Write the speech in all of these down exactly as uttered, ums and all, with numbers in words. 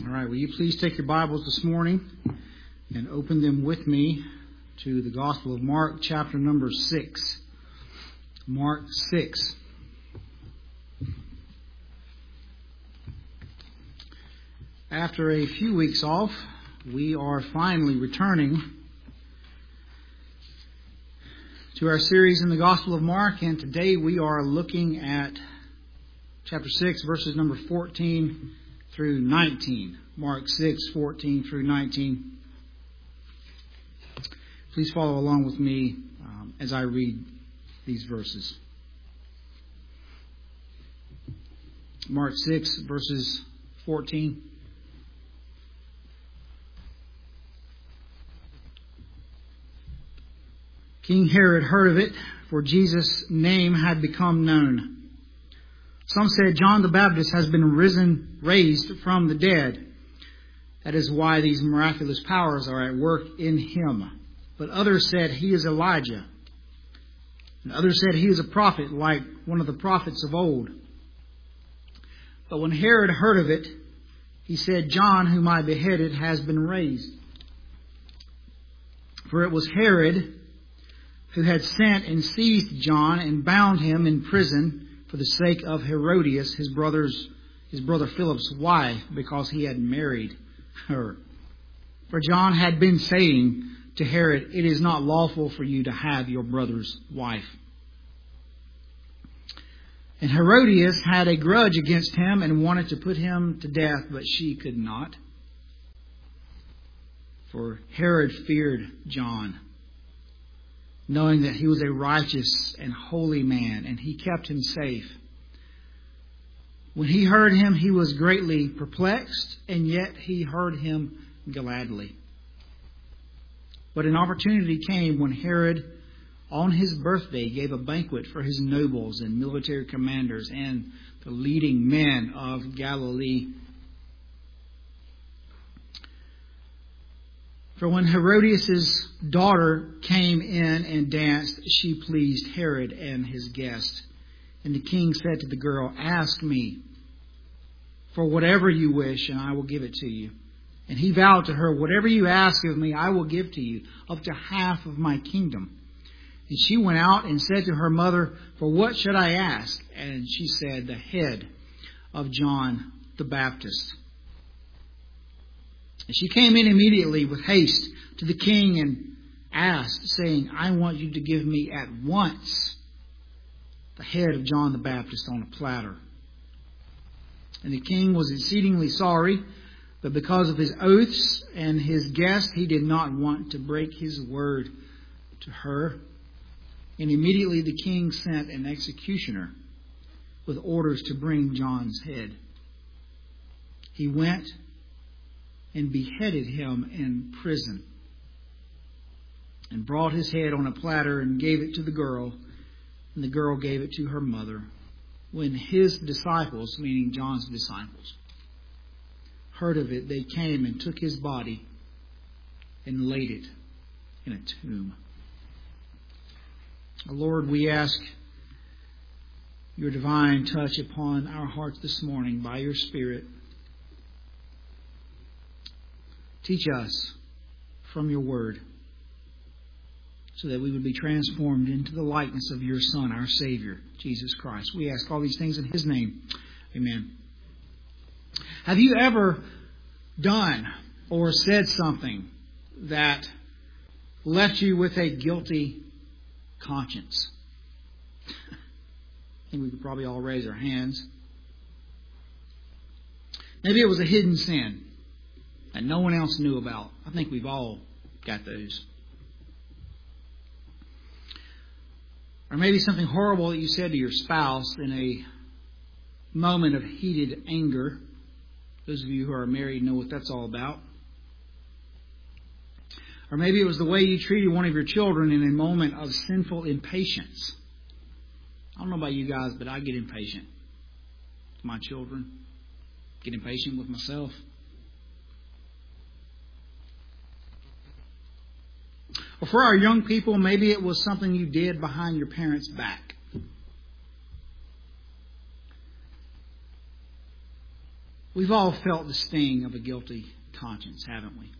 All right, will you please take your Bibles this morning and open them with me to the Gospel of Mark, chapter number six. Mark six. After a few weeks off, we are finally returning to our series in the Gospel of Mark, and today we are looking at chapter six, verses number fourteen through nineteen. Mark six, fourteen through nineteen. Please follow along with me um, as I read these verses. Mark six, verses fourteen. King Herod heard of it, for Jesus' name had become known. Some said, John the Baptist has been risen, raised from the dead. That is why these miraculous powers are at work in him. But others said, he is Elijah. And others said, he is a prophet, like one of the prophets of old. But when Herod heard of it, he said, John, whom I beheaded, has been raised. For it was Herod who had sent and seized John and bound him in prison for the sake of Herodias, his brother's, his brother Philip's wife, because he had married her. For John had been saying to Herod, it is not lawful for you to have your brother's wife. And Herodias had a grudge against him and wanted to put him to death, but she could not. For Herod feared John, knowing that he was a righteous and holy man, and he kept him safe. When he heard him, he was greatly perplexed, and yet he heard him gladly. But an opportunity came when Herod, on his birthday, gave a banquet for his nobles and military commanders and the leading men of Galilee. For when Herodias' daughter came in and danced, she pleased Herod and his guest. And the king said to the girl, ask me for whatever you wish, and I will give it to you. And he vowed to her, whatever you ask of me, I will give to you, up to half of my kingdom. And she went out and said to her mother, for what should I ask? And she said, the head of John the Baptist. And she came in immediately with haste to the king and asked, saying, I want you to give me at once the head of John the Baptist on a platter. And the king was exceedingly sorry, but because of his oaths and his guest, he did not want to break his word to her. And immediately the king sent an executioner with orders to bring John's head. He went and beheaded him in prison, and brought his head on a platter and gave it to the girl, and the girl gave it to her mother. When his disciples, meaning John's disciples, heard of it, they came and took his body and laid it in a tomb. Lord, we ask your divine touch upon our hearts this morning by your Spirit. Teach us from your word so that we would be transformed into the likeness of your Son, our Savior, Jesus Christ. We ask all these things in his name. Amen. Have you ever done or said something that left you with a guilty conscience? I think we could probably all raise our hands. Maybe it was a hidden sin that no one else knew about. I think we've all got those. Or maybe something horrible that you said to your spouse in a moment of heated anger. Those of you who are married know what that's all about. Or maybe it was the way you treated one of your children in a moment of sinful impatience. I don't know about you guys, but I get impatient with my children. Get impatient with myself. Or for our young people, maybe it was something you did behind your parents' back. We've all felt the sting of a guilty conscience, haven't we?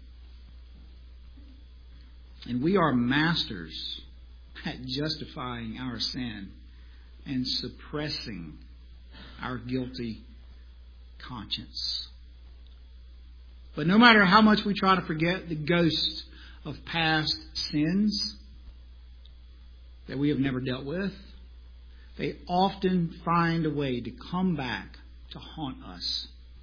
And we are masters at justifying our sin and suppressing our guilty conscience. But no matter how much we try to forget the ghosts of past sins that we have never dealt with, they often find a way to come back to haunt us.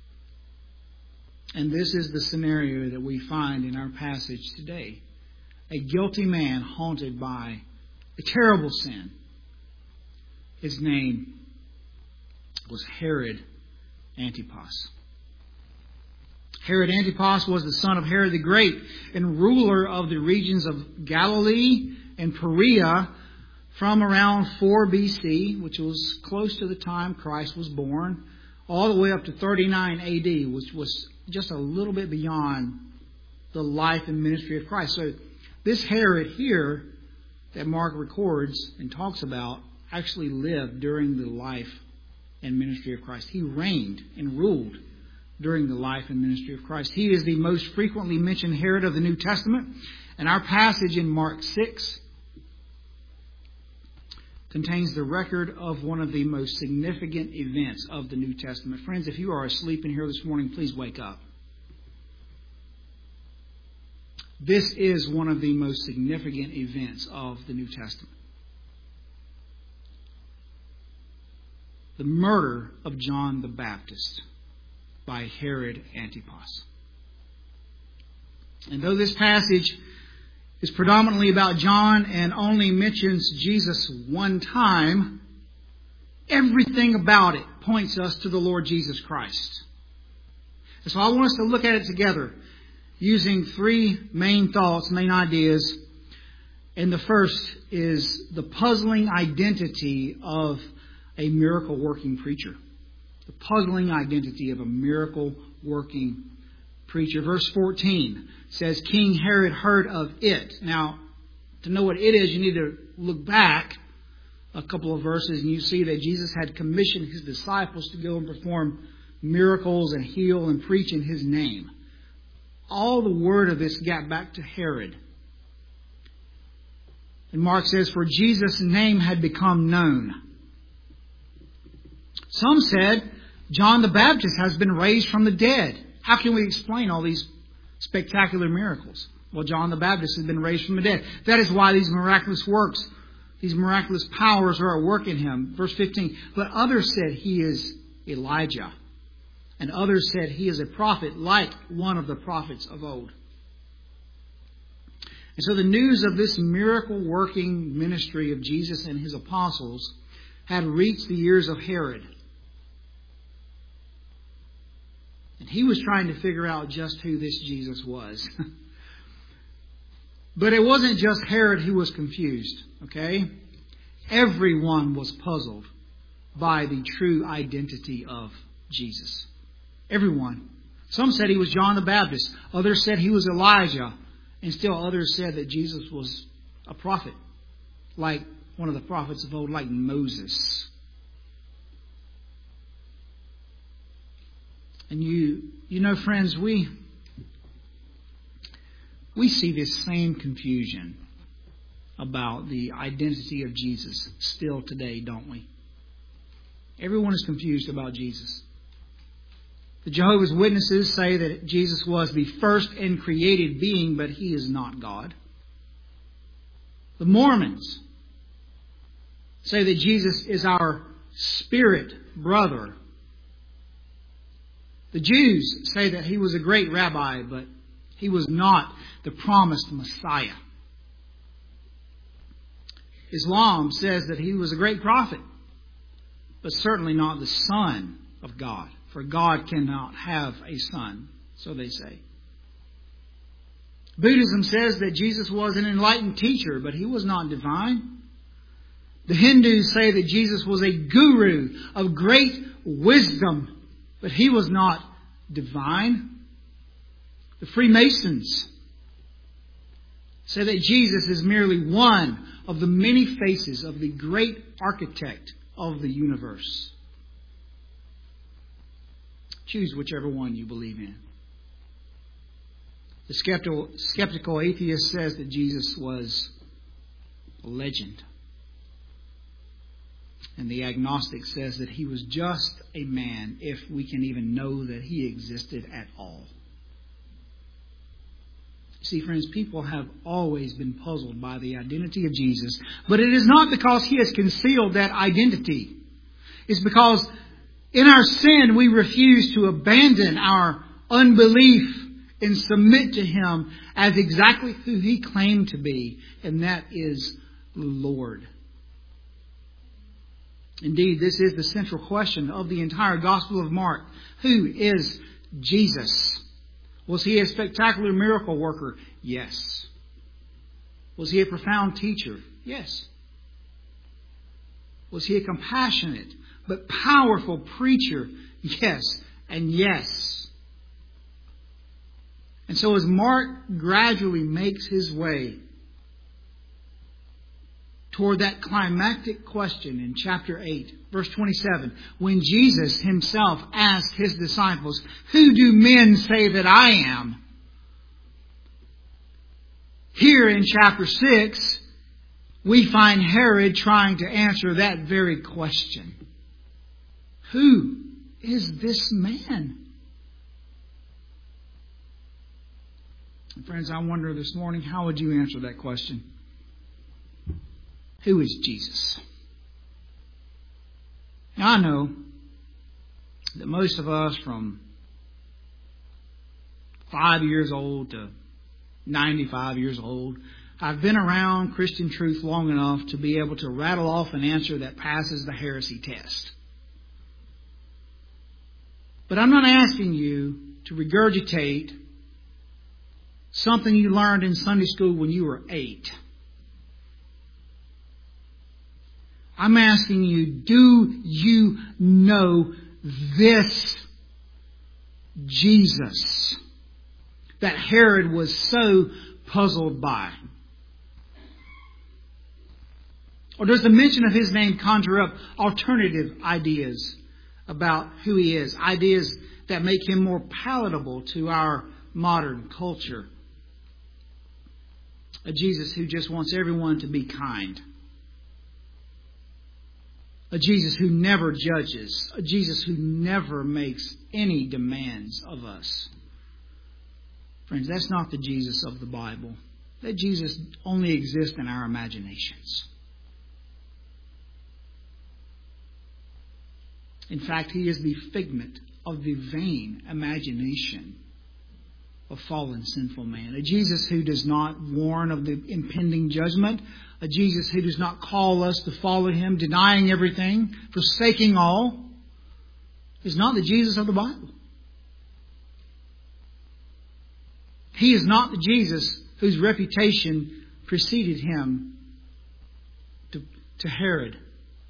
And this is the scenario that we find in our passage today. A guilty man haunted by a terrible sin. His name was Herod Antipas. Herod Antipas was the son of Herod the Great and ruler of the regions of Galilee and Perea from around four B C, which was close to the time Christ was born, all the way up to thirty-nine A D, which was just a little bit beyond the life and ministry of Christ. So this Herod here that Mark records and talks about actually lived during the life and ministry of Christ. He reigned and ruled during the life and ministry of Christ. He is the most frequently mentioned Herod of the New Testament. And our passage in Mark six contains the record of one of the most significant events of the New Testament. Friends, if you are asleep in here this morning, please wake up. This is one of the most significant events of the New Testament. The murder of John the Baptist by Herod Antipas. And though this passage is predominantly about John and only mentions Jesus one time, everything about it points us to the Lord Jesus Christ. And so I want us to look at it together using three main thoughts, main ideas. And the first is the puzzling identity of a miracle-working preacher. The puzzling identity of a miracle-working preacher. Verse fourteen says, King Herod heard of it. Now, to know what it is, you need to look back a couple of verses and you see that Jesus had commissioned His disciples to go and perform miracles and heal and preach in His name. All the word of this got back to Herod. And Mark says, for Jesus' name had become known. Some said, John the Baptist has been raised from the dead. How can we explain all these spectacular miracles? Well, John the Baptist has been raised from the dead. That is why these miraculous works, these miraculous powers are at work in Him. Verse fifteen, but others said He is Elijah. And others said He is a prophet like one of the prophets of old. And so the news of this miracle-working ministry of Jesus and His apostles had reached the ears of Herod. And he was trying to figure out just who this Jesus was. But it wasn't just Herod who was confused, okay? Everyone was puzzled by the true identity of Jesus. Everyone. Some said He was John the Baptist. Others said He was Elijah. And still others said that Jesus was a prophet, like one of the prophets of old, like Moses. And you, you know, friends, we we see this same confusion about the identity of Jesus still today, don't we? Everyone is confused about Jesus. The Jehovah's Witnesses say that Jesus was the first and created being, but He is not God. The Mormons say that Jesus is our spirit brother. The Jews say that He was a great rabbi, but He was not the promised Messiah. Islam says that He was a great prophet, but certainly not the Son of God. For God cannot have a son, so they say. Buddhism says that Jesus was an enlightened teacher, but He was not divine. The Hindus say that Jesus was a guru of great wisdom, but He was not divine. The Freemasons say that Jesus is merely one of the many faces of the great architect of the universe. Choose whichever one you believe in. The skeptical, skeptical atheist says that Jesus was a legend. And the agnostic says that he was just a man, if we can even know that he existed at all. See, friends, people have always been puzzled by the identity of Jesus. But it is not because he has concealed that identity. It's because in our sin we refuse to abandon our unbelief and submit to him as exactly who he claimed to be. And that is Lord. Indeed, this is the central question of the entire Gospel of Mark. Who is Jesus? Was he a spectacular miracle worker? Yes. Was he a profound teacher? Yes. Was he a compassionate but powerful preacher? Yes. And yes. And so as Mark gradually makes his way toward that climactic question in chapter eight, verse twenty-seven, when Jesus himself asked his disciples, "Who do men say that I am?" Here in chapter six, we find Herod trying to answer that very question. Who is this man? And friends, I wonder this morning, how would you answer that question? Who is Jesus? Now, I know that most of us from five years old to ninety-five years old, I've been around Christian truth long enough to be able to rattle off an answer that passes the heresy test. But I'm not asking you to regurgitate something you learned in Sunday school when you were eight. I'm asking you, do you know this Jesus that Herod was so puzzled by? Or does the mention of his name conjure up alternative ideas about who he is? Ideas that make him more palatable to our modern culture? A Jesus who just wants everyone to be kind. A Jesus who never judges. A Jesus who never makes any demands of us. Friends, that's not the Jesus of the Bible. That Jesus only exists in our imaginations. In fact, he is the figment of the vain imagination of fallen, sinful man. A Jesus who does not warn of the impending judgment. A Jesus who does not call us to follow him, denying everything, forsaking all, is not the Jesus of the Bible. He is not the Jesus whose reputation preceded him to, to Herod.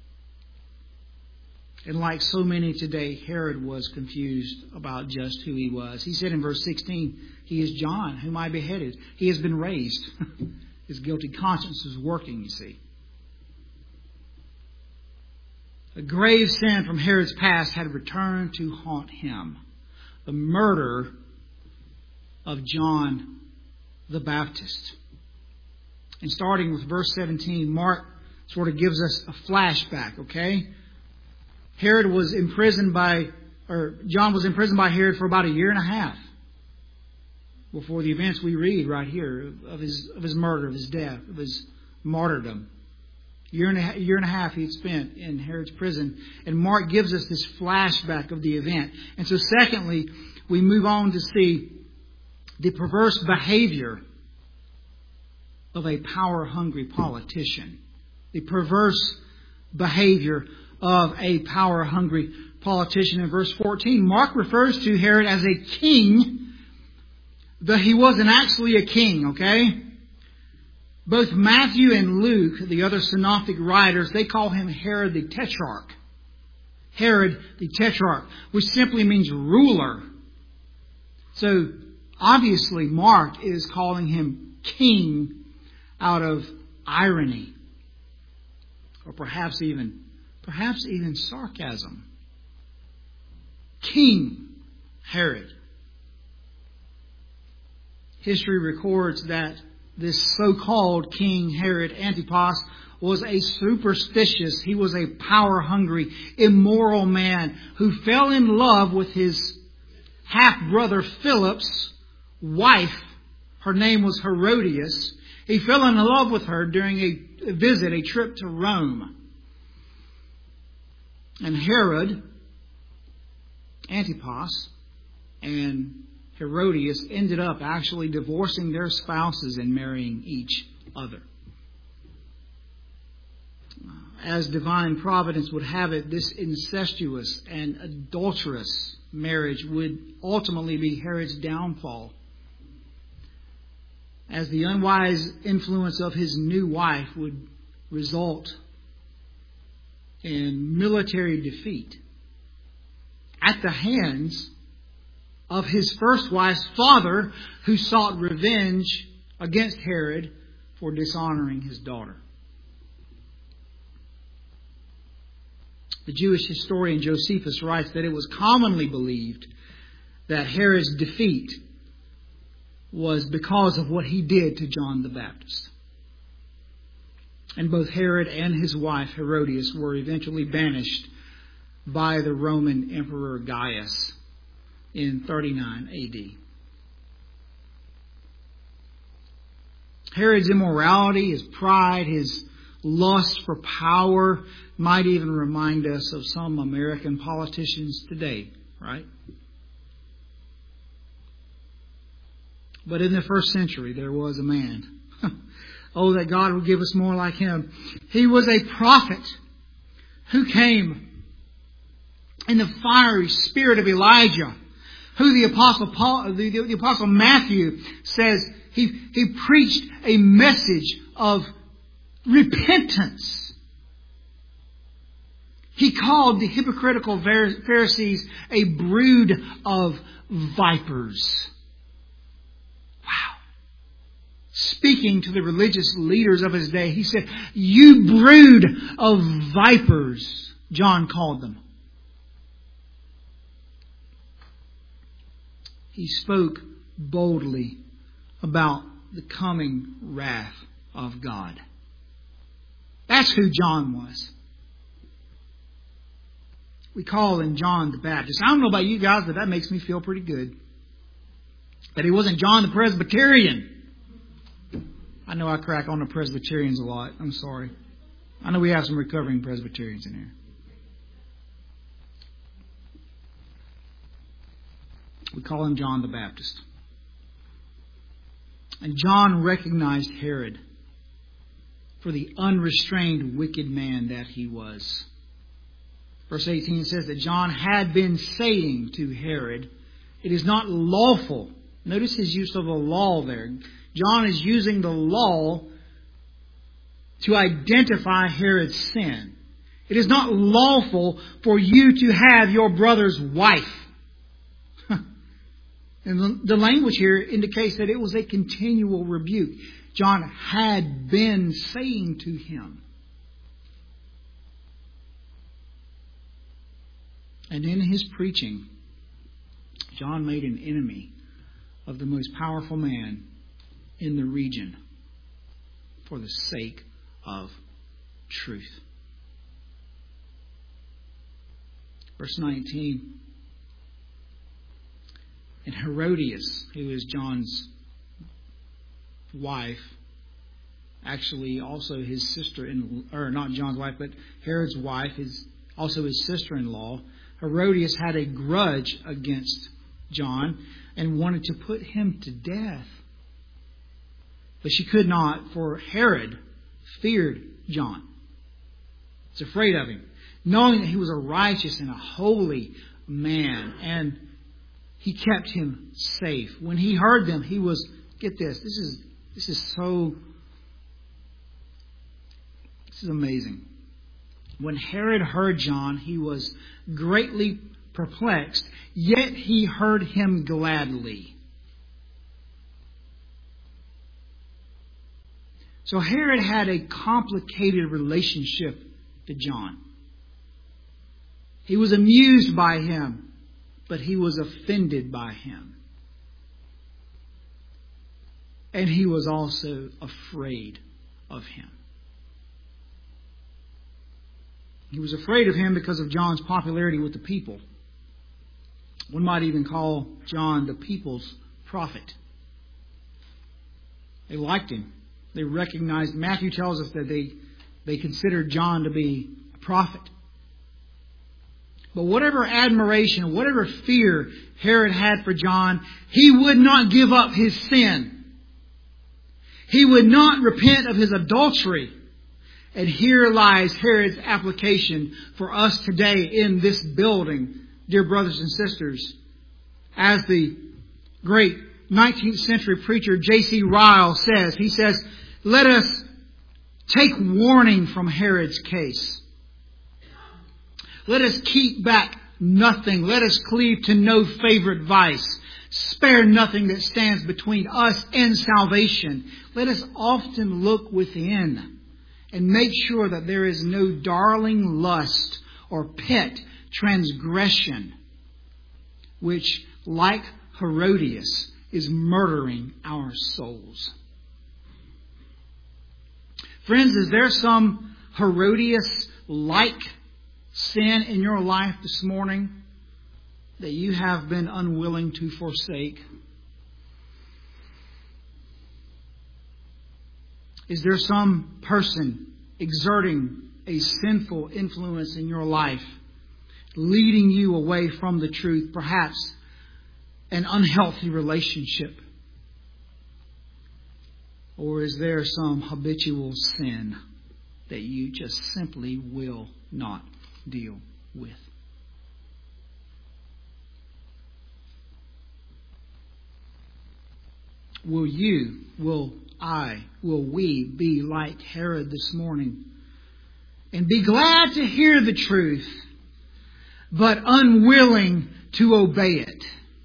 And like so many today, Herod was confused about just who he was. He said in verse sixteen, "He is John, whom I beheaded. He has been raised." His guilty conscience was working, you see. A grave sin from Herod's past had returned to haunt him. The murder of John the Baptist. And starting with verse seventeen, Mark sort of gives us a flashback, okay? Herod was imprisoned by, or John was imprisoned by Herod for about a year and a half before the events we read right here of his of his murder, of his death, of his martyrdom. A year and a, year and a half he had spent in Herod's prison. And Mark gives us this flashback of the event. And so secondly, we move on to see the perverse behavior of a power-hungry politician. The perverse behavior of a power-hungry politician. In verse fourteen, Mark refers to Herod as a king, though he wasn't actually a king, okay? Both Matthew and Luke, the other synoptic writers, they call him Herod the Tetrarch. Herod the Tetrarch, which simply means ruler. So, obviously, Mark is calling him king out of irony. Or perhaps even, perhaps even sarcasm. King. Herod. History records that this so-called King Herod Antipas was a superstitious, he was a power-hungry, immoral man who fell in love with his half-brother Philip's wife. Her name was Herodias. He fell in love with her during a visit, a trip to Rome. And Herod, Antipas, and Herodias ended up actually divorcing their spouses and marrying each other. As divine providence would have it, this incestuous and adulterous marriage would ultimately be Herod's downfall, as the unwise influence of his new wife would result in military defeat at the hands of his first wife's father, who sought revenge against Herod for dishonoring his daughter. The Jewish historian Josephus writes that it was commonly believed that Herod's defeat was because of what he did to John the Baptist. And both Herod and his wife Herodias were eventually banished by the Roman Emperor Gaius in thirty-nine A D. Herod's immorality, his pride, his lust for power might even remind us of some American politicians today, right? But in the first century, there was a man. Oh, that God would give us more like him. He was a prophet who came in the fiery spirit of Elijah, who the apostle Paul, the, the apostle Matthew says he he preached a message of repentance. He called the hypocritical Pharisees a brood of vipers. Wow. Speaking to the religious leaders of his day, he said, "You brood of vipers," John called them. He spoke boldly about the coming wrath of God. That's who John was. We call him John the Baptist. I don't know about you guys, but that makes me feel pretty good. That he wasn't John the Presbyterian. I know I crack on the Presbyterians a lot. I'm sorry. I know we have some recovering Presbyterians in here. We call him John the Baptist. And John recognized Herod for the unrestrained wicked man that he was. Verse eighteen says that John had been saying to Herod, "It is not lawful." Notice his use of the law there. John is using the law to identify Herod's sin. It is not lawful for you to have your brother's wife. And the language here indicates that it was a continual rebuke. John had been saying to him. And in his preaching, John made an enemy of the most powerful man in the region for the sake of truth. Verse nineteen. And Herodias, who is John's wife, actually also his sister in, or not John's wife, but Herod's wife is also his sister-in-law. Herodias had a grudge against John and wanted to put him to death. But she could not, for Herod feared John. He was afraid of him, knowing that he was a righteous and a holy man, and he kept him safe. When he heard them, he was, get this, this is this is so, this is amazing. When Herod heard John, he was greatly perplexed, yet he heard him gladly. So Herod had a complicated relationship to John. He was amused by him, but he was offended by him. And he was also afraid of him. He was afraid of him because of John's popularity with the people. One might even call John the people's prophet. They liked him. They recognized. Matthew tells us that they, they considered John to be a prophet. But whatever admiration, whatever fear Herod had for John, he would not give up his sin. He would not repent of his adultery. And here lies Herod's application for us today in this building, dear brothers and sisters. As the great nineteenth century preacher J C Ryle says, he says, let us take warning from Herod's case. Let us keep back nothing. Let us cleave to no favorite vice. Spare nothing that stands between us and salvation. Let us often look within and make sure that there is no darling lust or pet transgression, which, like Herodias, is murdering our souls. Friends, is there some Herodias-like sin in your life this morning that you have been unwilling to forsake? Is there some person exerting a sinful influence in your life, leading you away from the truth, perhaps an unhealthy relationship? Or is there some habitual sin that you just simply will not deal with? Will you, will I, will we be like Herod this morning and be glad to hear the truth, but unwilling to obey it?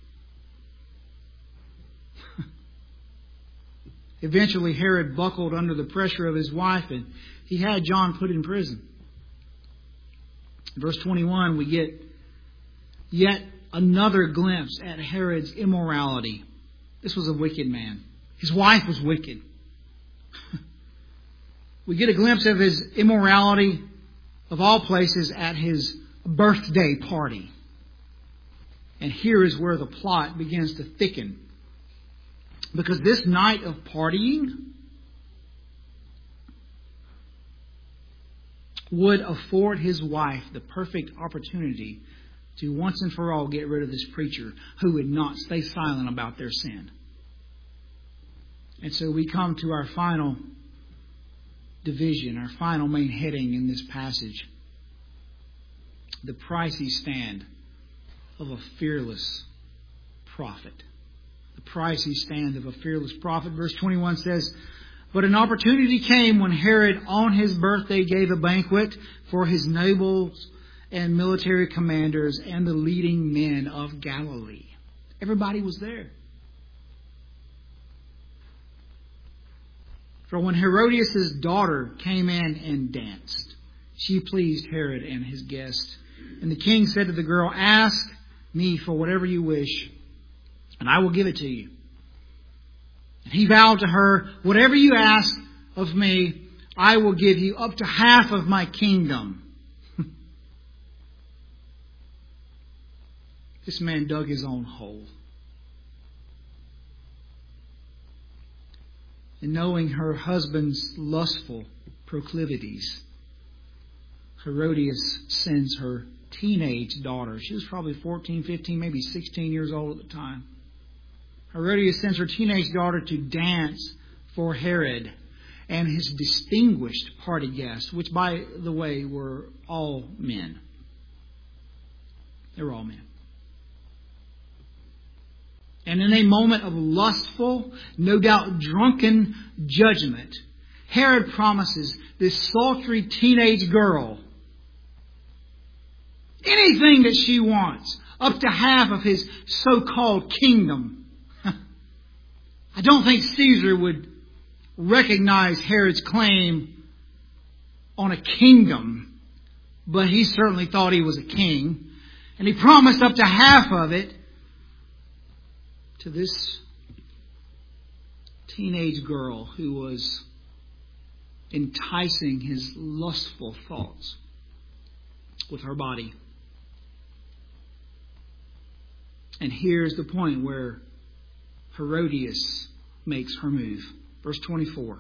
Eventually, Herod buckled under the pressure of his wife, and he had John put in prison. Verse twenty-one, we get yet another glimpse at Herod's immorality. This was a wicked man. His wife was wicked. We get a glimpse of his immorality, of all places, at his birthday party. And here is where the plot begins to thicken. Because this night of partying would afford his wife the perfect opportunity to once and for all get rid of this preacher who would not stay silent about their sin. And so we come to our final division, our final main heading in this passage. The pricey stand of a fearless prophet. The pricey stand of a fearless prophet. Verse twenty-one says, but an opportunity came when Herod on his birthday gave a banquet for his nobles and military commanders and the leading men of Galilee. Everybody was there. For when Herodias' daughter came in and danced, she pleased Herod and his guests. And the king said to the girl, ask me for whatever you wish, and I will give it to you. And he vowed to her, whatever you ask of me, I will give you up to half of my kingdom. This man dug his own hole. And knowing her husband's lustful proclivities, Herodias sends her teenage daughter. She was probably fourteen, fifteen, maybe sixteen years old at the time. Herodias sends her teenage daughter to dance for Herod and his distinguished party guests, which, by the way, were all men. They were all men. And in a moment of lustful, no doubt drunken judgment, Herod promises this sultry teenage girl anything that she wants, up to half of his so-called kingdom. I don't think Caesar would recognize Herod's claim on a kingdom, but he certainly thought he was a king. And he promised up to half of it to this teenage girl who was enticing his lustful thoughts with her body. And here's the point where Herodias makes her move. Verse twenty-four.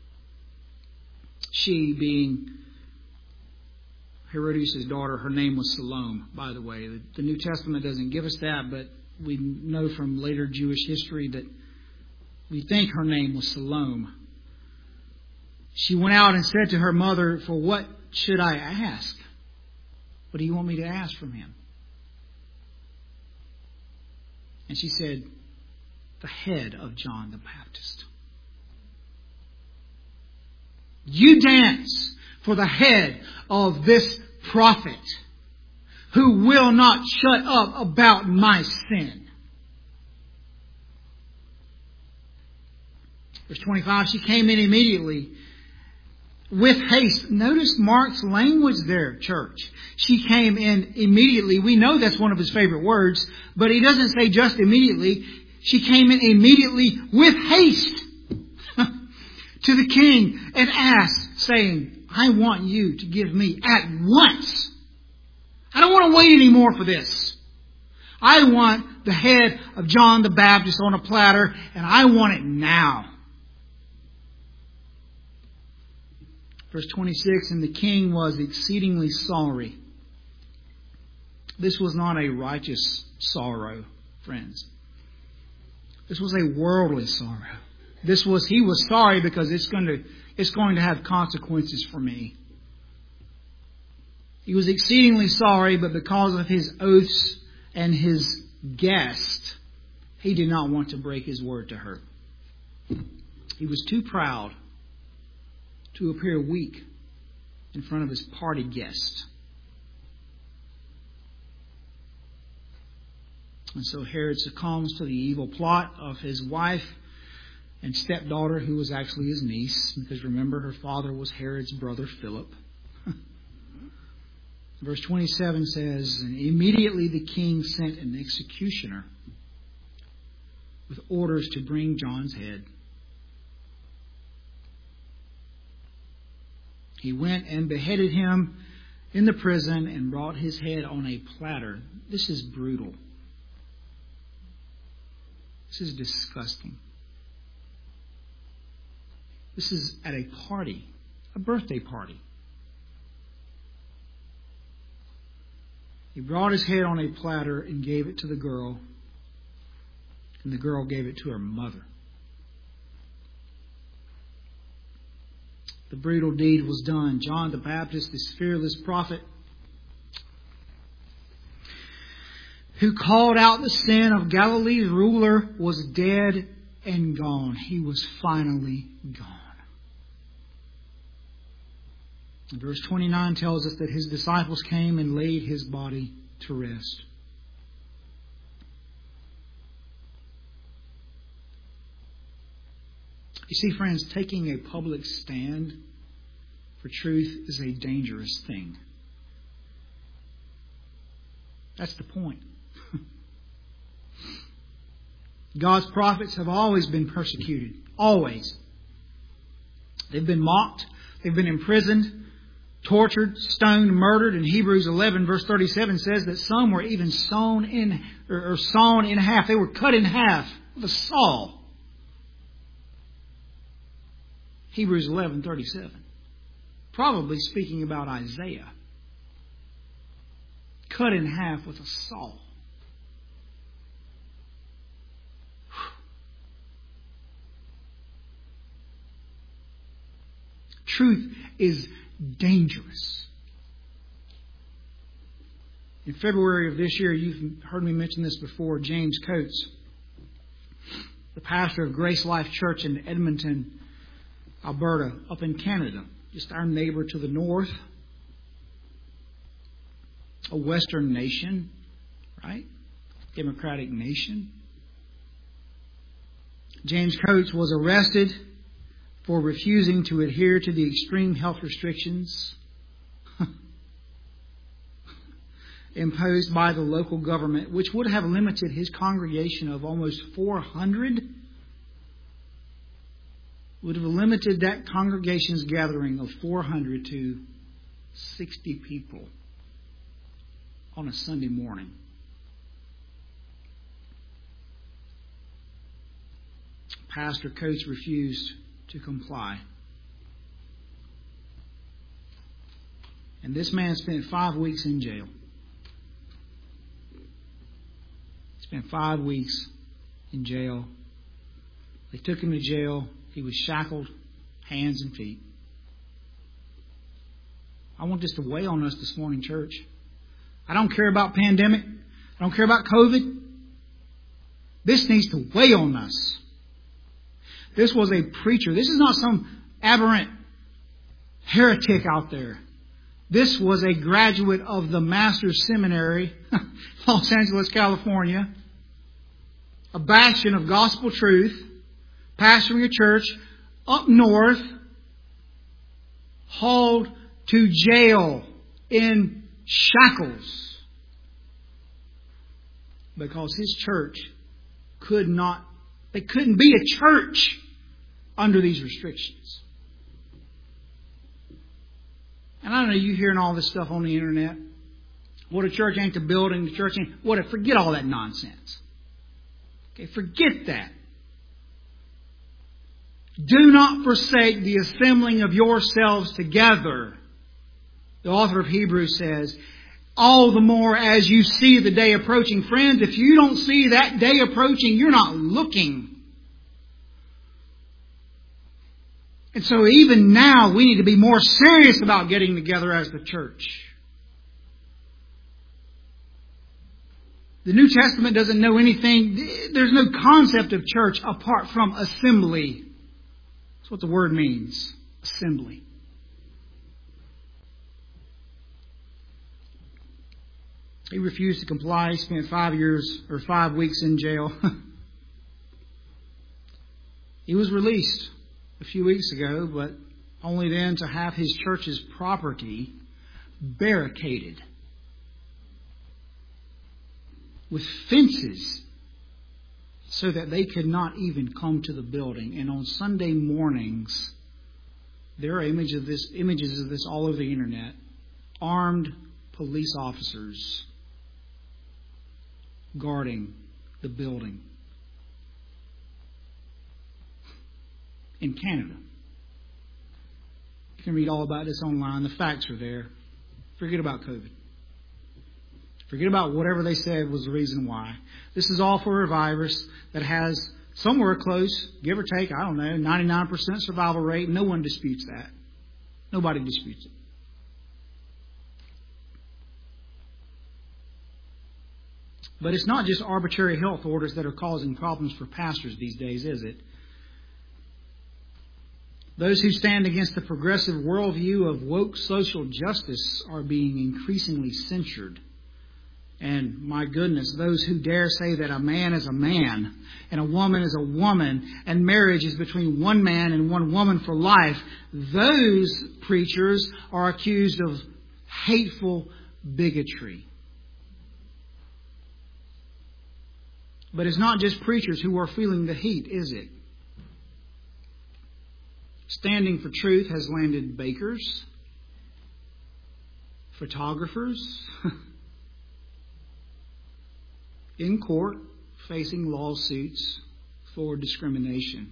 She, being Herodias' daughter, her name was Salome, by the way. The New Testament doesn't give us that, but we know from later Jewish history that we think her name was Salome. She went out and said to her mother, "For what should I ask? What do you want me to ask from him?" And she said, "The head of John the Baptist." You dance for the head of this prophet who will not shut up about my sin. Verse twenty-five, she came in immediately with haste. Notice Mark's language there, church. She came in immediately. We know that's one of his favorite words, but he doesn't say just immediately. She came in immediately with haste to the king and asked, saying, "I want you to give me at once. I don't want to wait anymore for this. I want the head of John the Baptist on a platter, and I want it now." Verse twenty-six, and the king was exceedingly sorry. This was not a righteous sorrow, friends. This was a worldly sorrow. This was, he was sorry because it's going to, it's going to have consequences for me. He was exceedingly sorry, but because of his oaths and his guest, he did not want to break his word to her. He was too proud to appear weak in front of his party guest. And so Herod succumbs to the evil plot of his wife and stepdaughter, who was actually his niece, because remember, her father was Herod's brother Philip. Verse twenty-seven says, and immediately the king sent an executioner with orders to bring John's head. He went and beheaded him in the prison and brought his head on a platter. This is brutal. This is disgusting. This is at a party, a birthday party. He brought his head on a platter and gave it to the girl, and the girl gave it to her mother. The brutal deed was done. John the Baptist, this fearless prophet, who called out the sin of Galilee's ruler, was dead and gone. He was finally gone. Verse twenty-nine tells us that his disciples came and laid his body to rest. You see, friends, taking a public stand for truth is a dangerous thing. That's the point. God's prophets have always been persecuted. Always. They've been mocked. They've been imprisoned, tortured, stoned, murdered. And Hebrews eleven verse thirty-seven says that some were even sewn in, or, or sawn in half. They were cut in half with a saw. Hebrews eleven thirty-seven. Probably speaking about Isaiah. Cut in half with a saw. Truth is dangerous. In February of this year, you've heard me mention this before, James Coates, the pastor of Grace Life Church in Edmonton, Alberta, up in Canada, just our neighbor to the north, a Western nation, right? Democratic nation. James Coates was arrested for refusing to adhere to the extreme health restrictions imposed by the local government, which would have limited his congregation of almost four hundred, would have limited that congregation's gathering of four hundred to sixty people on a Sunday morning. Pastor Coates refused to comply. And this man spent five weeks in jail. Spent five weeks in jail. They took him to jail. He was shackled, hands and feet. I want this to weigh on us this morning, church. I don't care about pandemic. I don't care about COVID. This needs to weigh on us. This was a preacher. This is not some aberrant heretic out there. This was a graduate of the Master's Seminary, Los Angeles, California. A bastion of gospel truth. Pastoring a church up north. Hauled to jail in shackles. Because his church could not, they couldn't be a church under these restrictions. And I don't know, you hearing all this stuff on the internet. What a church ain't the building, the church ain't, what a, forget all that nonsense. Okay, forget that. Do not forsake the assembling of yourselves together. The author of Hebrews says, all the more as you see the day approaching. Friends, if you don't see that day approaching, you're not looking. And so even now, we need to be more serious about getting together as the church. The New Testament doesn't know anything. There's no concept of church apart from assembly. That's what the word means. Assembly. He refused to comply. He spent five years or five weeks in jail. He was released a few weeks ago, but only then to have his church's property barricaded with fences so that they could not even come to the building. And on Sunday mornings, there are images of this, images of this all over the internet. Armed police officers guarding the building in Canada. You can read all about this online. The facts are there. Forget about COVID. Forget about whatever they said was the reason why. This is all for a virus that has somewhere close, give or take, I don't know, ninety-nine percent survival rate. No one disputes that. Nobody disputes it. But it's not just arbitrary health orders that are causing problems for pastors these days, is it? Those who stand against the progressive worldview of woke social justice are being increasingly censured. And my goodness, those who dare say that a man is a man and a woman is a woman and marriage is between one man and one woman for life, those preachers are accused of hateful bigotry. But it's not just preachers who are feeling the heat, is it? Standing for truth has landed bakers, photographers, in court facing lawsuits for discrimination.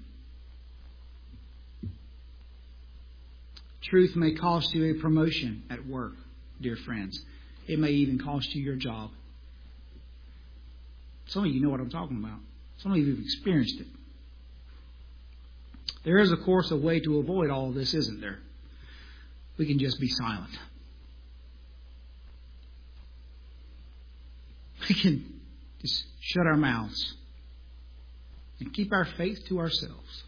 Truth may cost you a promotion at work, dear friends. It may even cost you your job. Some of you know what I'm talking about. Some of you have experienced it. There is, of course, a way to avoid all of this, isn't there? We can just be silent. We can just shut our mouths and keep our faith to ourselves.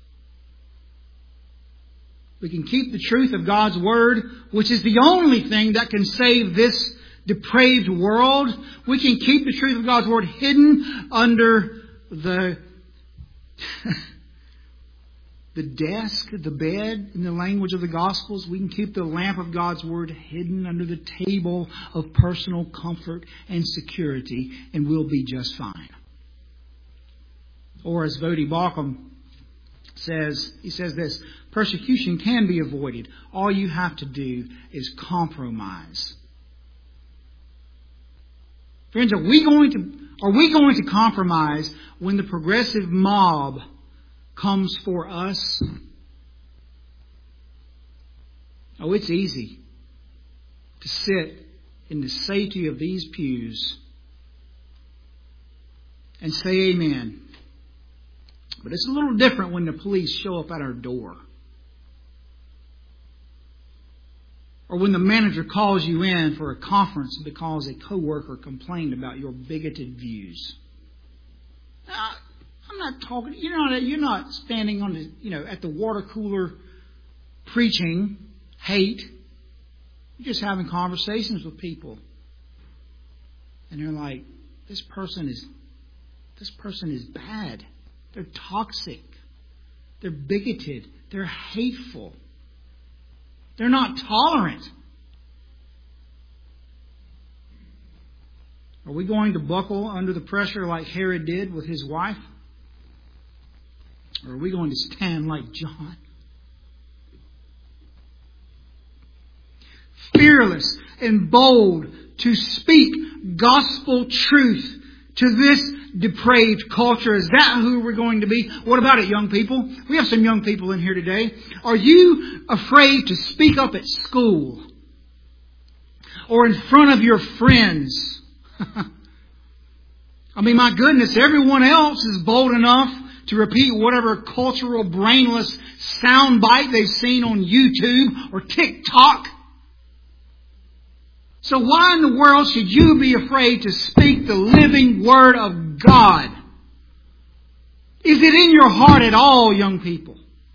We can keep the truth of God's Word, which is the only thing that can save this depraved world. We can keep the truth of God's Word hidden under the, the desk, the bed, in the language of the Gospels. We can keep the lamp of God's Word hidden under the table of personal comfort and security, and we'll be just fine. Or as Voddie Baucham says, he says this, persecution can be avoided. All you have to do is compromise. Friends, are we going to are we going to compromise when the progressive mob comes for us? Oh, it's easy to sit in the safety of these pews and say amen. But it's a little different when the police show up at our door. Or when the manager calls you in for a conference because a coworker complained about your bigoted views. Now, I'm not talking. You're not. You're not standing on the. You know, at the water cooler, preaching hate. You're just having conversations with people, and they're like, "This person is. This person is bad. They're toxic. They're bigoted. They're hateful. They're not tolerant." Are we going to buckle under the pressure like Herod did with his wife? Or are we going to stand like John? Fearless and bold to speak gospel truth to this depraved culture. Is that who we're going to be? What about it, young people? We have some young people in here today. Are you afraid to speak up at school? Or in front of your friends? I mean, my goodness, everyone else is bold enough to repeat whatever cultural brainless soundbite they've seen on YouTube or TikTok. So why in the world should you be afraid to speak the living Word of God? Is it in your heart at all, young people?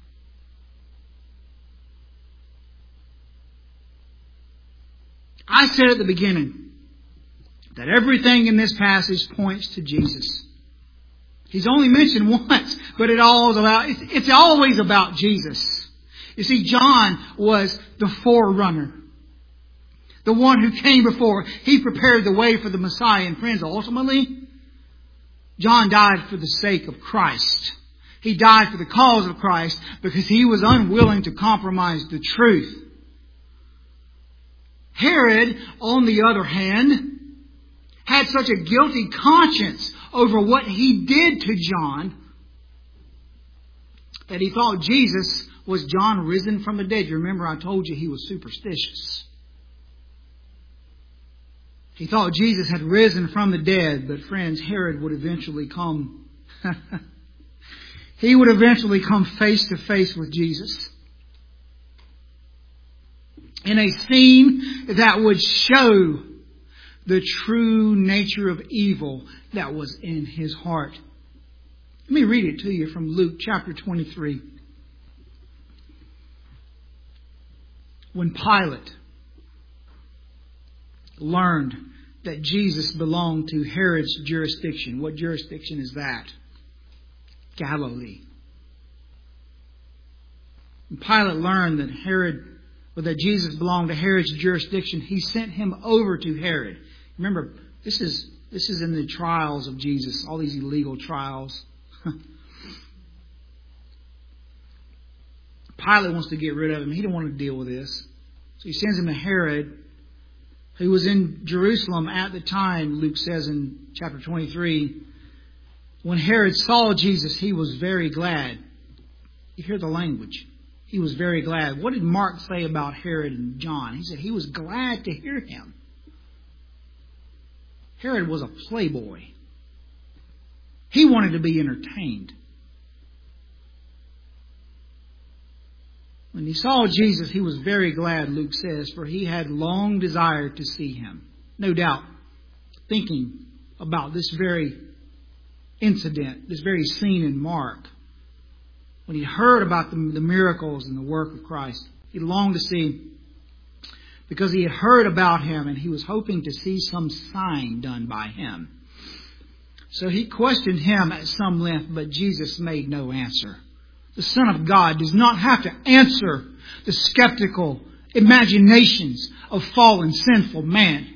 I said at the beginning that everything in this passage points to Jesus. He's only mentioned once, but it all is about, it's, it's always about Jesus. You see, John was the forerunner. The one who came before. He prepared the way for the Messiah. And friends, ultimately, John died for the sake of Christ. He died for the cause of Christ because he was unwilling to compromise the truth. Herod, on the other hand, had such a guilty conscience over what he did to John that he thought Jesus was John risen from the dead. You remember I told you he was superstitious. He thought Jesus had risen from the dead, but friends, Herod would eventually come. He would eventually come face to face with Jesus in a scene that would show the true nature of evil that was in his heart. Let me read it to you from Luke chapter twenty-three. When Pilate learned that Jesus belonged to Herod's jurisdiction. What jurisdiction is that? Galilee. When Pilate learned that Herod, or that Jesus belonged to Herod's jurisdiction, he sent him over to Herod. Remember, this is this is in the trials of Jesus, all these illegal trials. Pilate wants to get rid of him. He didn't want to deal with this. So he sends him to Herod, who was in Jerusalem at the time, Luke says in chapter twenty-three. When Herod saw Jesus, he was very glad. You hear the language. He was very glad. What did Mark say about Herod and John? He said he was glad to hear him. Herod was a playboy. He wanted to be entertained. When he saw Jesus, he was very glad, Luke says, for he had long desired to see him. No doubt, thinking about this very incident, this very scene in Mark. When he heard about the, the miracles and the work of Christ, he longed to see him because he had heard about him and he was hoping to see some sign done by him. So he questioned him at some length, but Jesus made no answer. the Son of God, does not have to answer the skeptical imaginations of fallen, sinful man.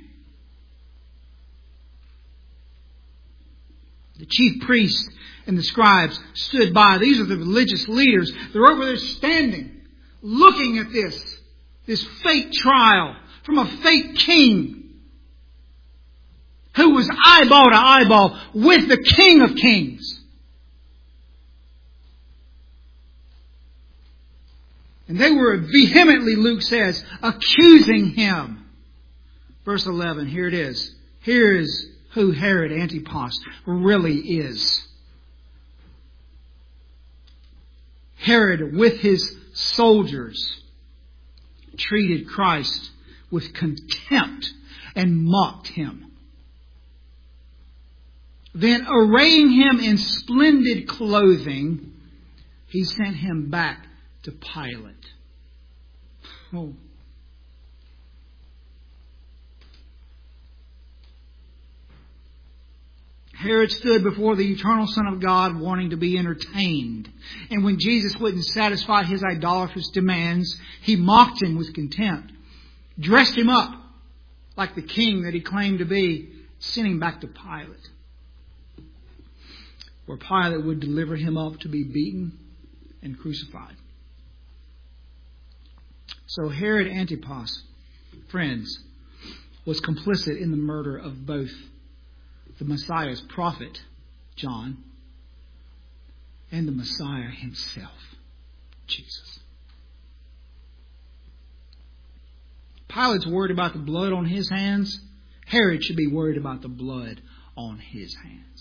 The chief priests and the scribes stood by. These are the religious leaders. They're over there standing, looking at this, this fake trial from a fake king who was eyeball to eyeball with the King of Kings. And they were vehemently, Luke says, accusing Him. Verse eleven, here it is. Here is who Herod Antipas really is. Herod, with his soldiers, treated Christ with contempt and mocked Him. Then, arraying Him in splendid clothing, he sent Him back to Pilate. Oh. Herod stood before the eternal Son of God wanting to be entertained. And when Jesus wouldn't satisfy his idolatrous demands, he mocked Him with contempt, dressed Him up like the king that he claimed to be, sent Him back to Pilate, where Pilate would deliver Him up to be beaten and crucified. So Herod Antipas, friends, was complicit in the murder of both the Messiah's prophet, John, and the Messiah Himself, Jesus. Pilate's worried about the blood on his hands. Herod should be worried about the blood on his hands.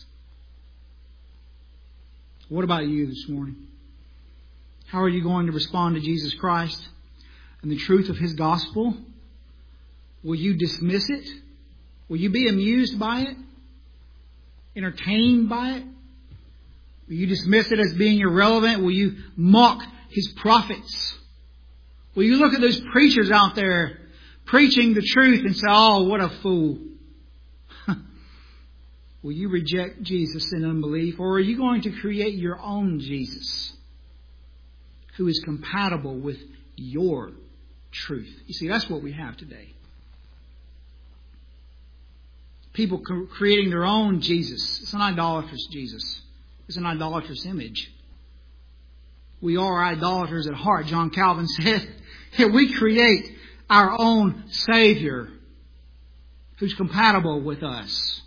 What about you this morning? How are you going to respond to Jesus Christ and the truth of His gospel? Will you dismiss it? Will you be amused by it? Entertained by it? Will you dismiss it as being irrelevant? Will you mock His prophets? Will you look at those preachers out there preaching the truth and say, oh, what a fool? Will you reject Jesus in unbelief? Or are you going to create your own Jesus who is compatible with your truth? You see, that's what we have today. People creating their own Jesus. It's an idolatrous Jesus. It's an idolatrous image. We are idolaters at heart, John Calvin said. We create our own Savior who's compatible with us.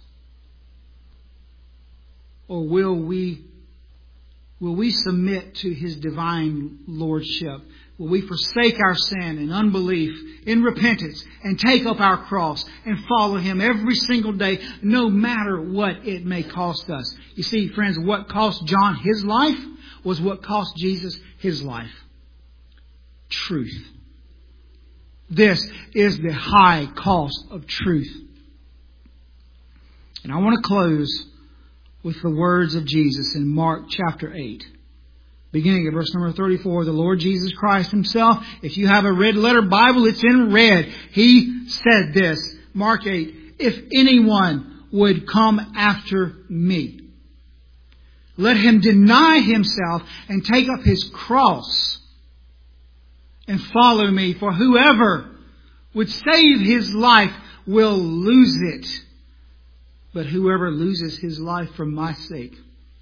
Or will we, will we submit to His divine lordship? Will we forsake our sin and unbelief in repentance and take up our cross and follow Him every single day, no matter what it may cost us? You see, friends, what cost John his life was what cost Jesus his life. Truth. This is the high cost of truth. And I want to close with the words of Jesus in Mark chapter eight. Beginning at verse number thirty-four, the Lord Jesus Christ Himself, if you have a red letter Bible, it's in red. He said this, Mark eight, if anyone would come after me, let him deny himself and take up his cross and follow me. For whoever would save his life will lose it. But whoever loses his life for my sake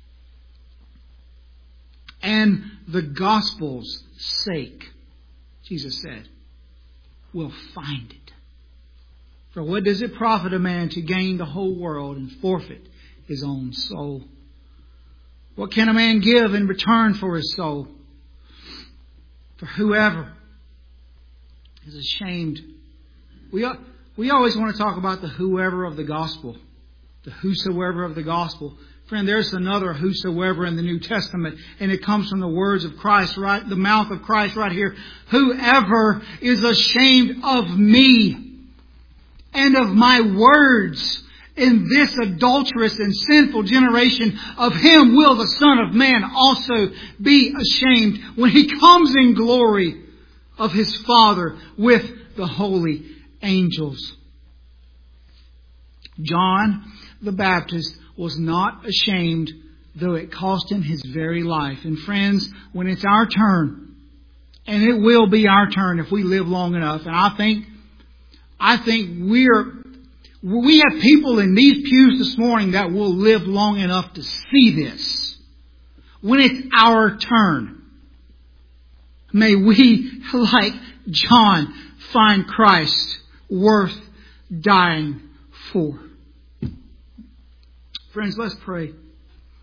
and the gospel's sake, Jesus said, will find it. For what does it profit a man to gain the whole world and forfeit his own soul? What can a man give in return for his soul? For whoever is ashamed. We, we always want to talk about the whoever of the gospel. The whosoever of the gospel. Friend, there's another whosoever in the New Testament, and it comes from the words of Christ, right? The mouth of Christ right here. Whoever is ashamed of me and of my words in this adulterous and sinful generation, of him will the Son of Man also be ashamed when He comes in glory of His Father with the holy angels. John the Baptist was not ashamed though it cost Him His very life. And friends, when it's our turn, and it will be our turn if we live long enough, and I think, I think we're, we have people in these pews this morning that will live long enough to see this. When it's our turn, may we, like John, find Christ worth dying for. Friends, let's pray.